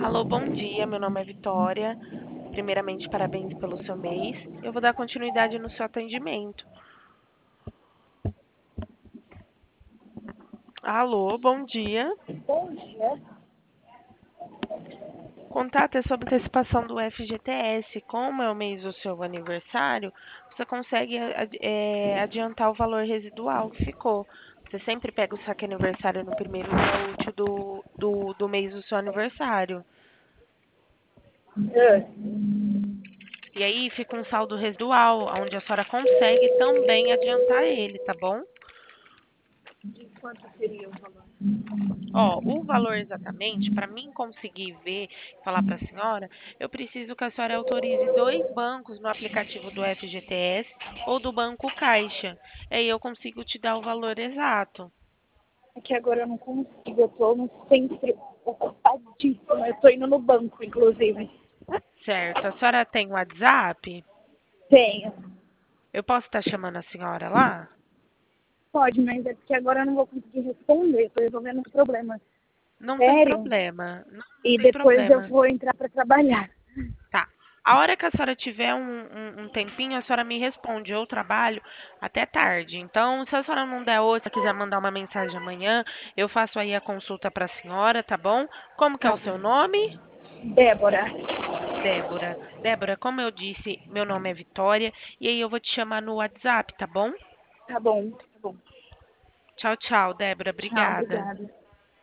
Alô, bom dia. Meu nome é Vitória. Primeiramente, parabéns pelo seu mês. Eu vou dar continuidade no seu atendimento. Alô, bom dia. Bom dia. Contato é sobre antecipação do FGTS. Como é o mês do seu aniversário, você consegue adiantar o valor residual que ficou. Você sempre pega o saque aniversário no primeiro dia útil do mês do seu aniversário. Ah, E aí fica um saldo residual, onde a senhora consegue também adiantar ele, tá bom? de quanto seria o valor? Ó, o valor exatamente, para mim conseguir ver e falar para a senhora, eu preciso que a senhora autorize dois bancos no aplicativo do FGTS ou do Banco Caixa. Aí eu consigo te dar o valor exato. É que agora eu não consigo, eu tô sempre ocupadíssima. Eu tô indo no banco, inclusive. Certo. A senhora tem WhatsApp? Tenho. Eu posso estar chamando a senhora lá? Pode, mas é porque agora eu não vou conseguir responder. Eu tô resolvendo os problemas Não tem sérios problema. Não e tem depois eu problema. vou entrar para trabalhar. Tá. A hora que a senhora tiver um tempinho, a senhora me responde. Eu trabalho até tarde. Então, se a senhora não der hoje, se quiser mandar uma mensagem amanhã, eu faço aí a consulta para a senhora, tá bom? Como que é Tá o seu bom. nome? Débora. Débora. Débora, como eu disse, meu nome é Vitória. E aí eu vou te chamar no WhatsApp, tá bom? Tá bom, tá bom. Tchau, tchau, Débora. Tchau, Obrigada. obrigada.